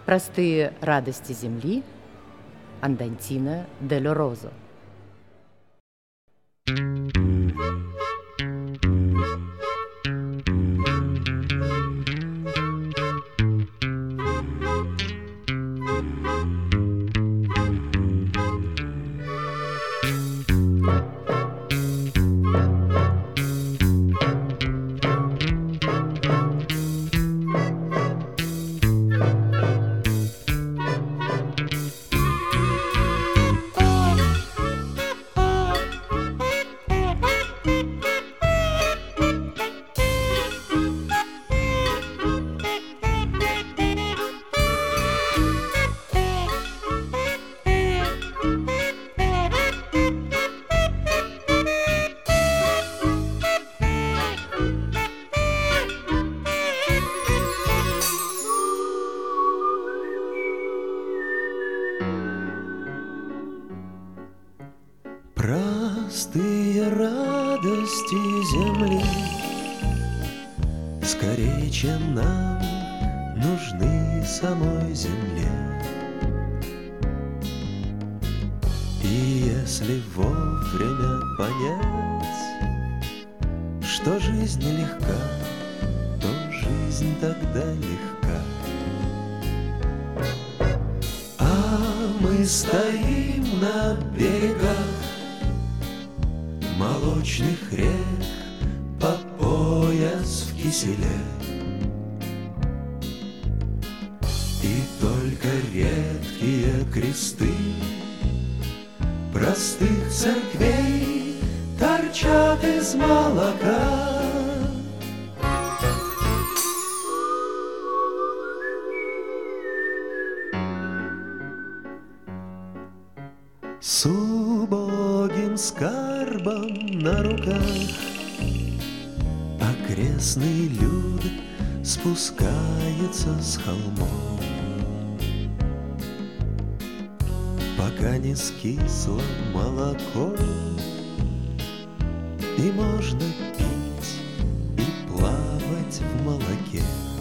Простые радости земли Андантино дель Розо. Простые радости земли скорее, чем нам, нужны самой земле. И если вовремя понять, что жизнь нелегка, то жизнь тогда легка. А мы стоим на берегах молочных рек по пояс в киселе. И только редкие кресты простых церквей торчат из молока. С убогим скарбом на руках окрестный люд спускается с холмов, пока не скисло молоко, и можно пить и плавать в молоке.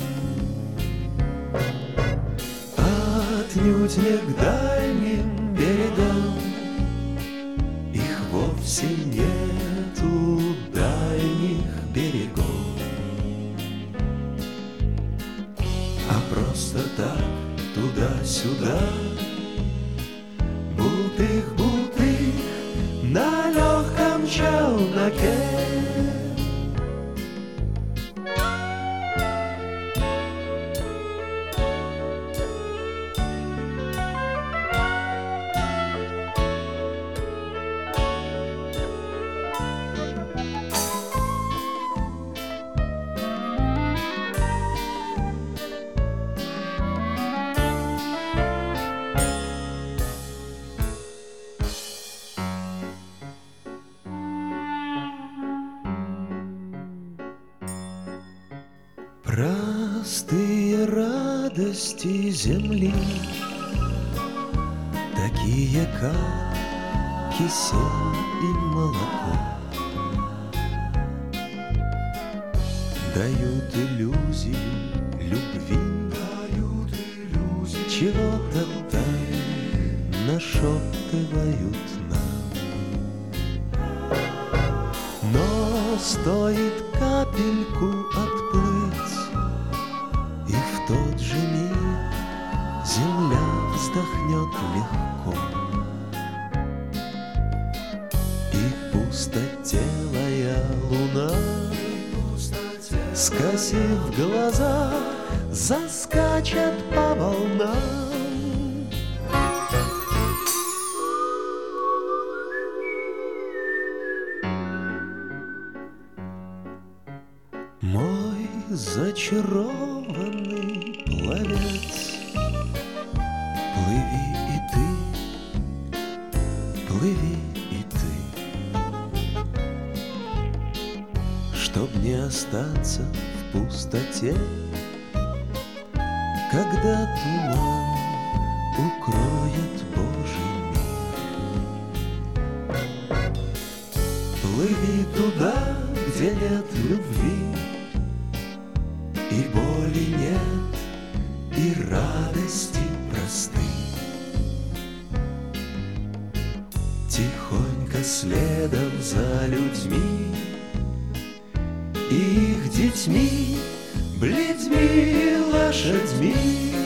Отнюдь не к дальним берегам, их вовсе нету дальних берегов, а просто так туда-сюда, бултых-бултых на легком челноке. Простые радости земли, такие как кисель и молоко, дают иллюзию любви, чего-то там нашептывают нам. Но стоит капельку отплыть, и в тот же миг земля вздохнет легко, и пустотелая луна, скосив глаза, заскачет по волнам. Мой зачарованный пловец, плыви и ты, плыви и ты, чтоб не остаться в пустоте, когда туман укроет Божий мир. Плыви туда, где нет любви, и боли нет, и радости следом за людьми, их детьми, бледьми, лошадьми.